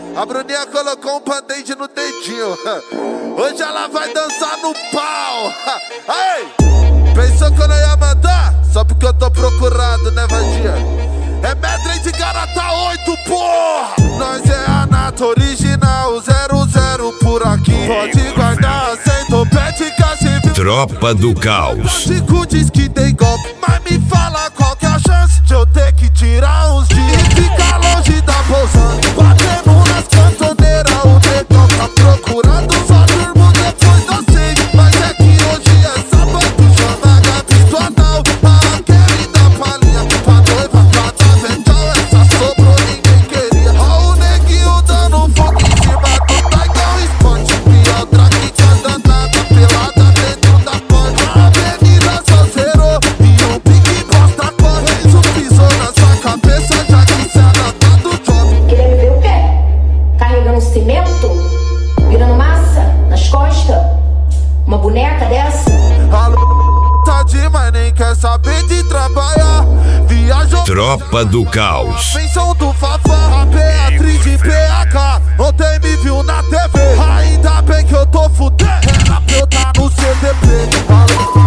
A Bruninha colocou um band-aid no dedinho. Hoje ela vai dançar no pau. Ei! Pensou que eu não ia mandar? Só porque eu tô procurado, né, vadia? É Medley de Garota 8, porra! Nós é a Nata original, 00 por aqui. Pode guardar sem topete, cachê. Tropa do Caos. Chico diz que tem golpe, mas me fala qual que é a chance de eu ter que tirar uns dias e ficar longe da pousada. Batendo nas cantoneiras, o negão tá procurando. Só durmo depois das 6, mas é que hoje é sábado. Chama a Gabi do anal, a Kelly da palhinha. Pra noiva, pra dar vental, essa sobrou, ninguém queria. Ó o neguinho dando fogo em cima do Taigão Sport. Pior drag que anda nada, pelada dentro da porta. A avenida só zerou e o Big Bosta corre. Isso pisou na sua cabeça, já que cê tá do job. Queria me ver o quê? Carregando cimento? Virando massa nas costas? Uma boneca dessa? Alô, tá demais, nem quer saber de trabalhar. Viajou. Tropa do Caos. Pensão do Fafá, a Beatriz de PH. Ontem me viu na TV. Ainda bem que eu tô fudendo. Era pra eu tá no CDP. Alô.